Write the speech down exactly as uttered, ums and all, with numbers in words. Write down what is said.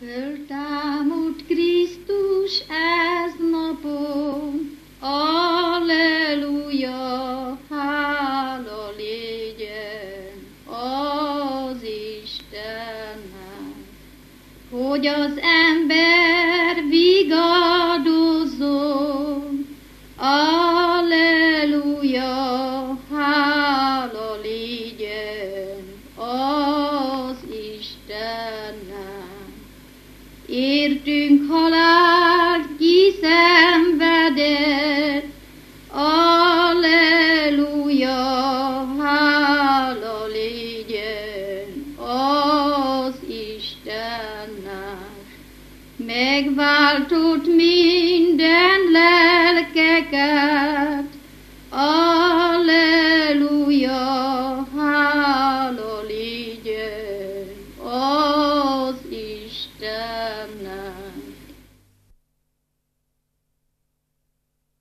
Föltámadt Krisztus ez napon, Alleluja, hála légyen az Istennek, hogy az ember vigadozzon, Alleluja, hála légyen az Istennek. Értünk halált kiszenvedett, Alleluja, hála légyen az Istennek. Megváltott minden lelkeket, Alleluja, hála légyen az Istennek.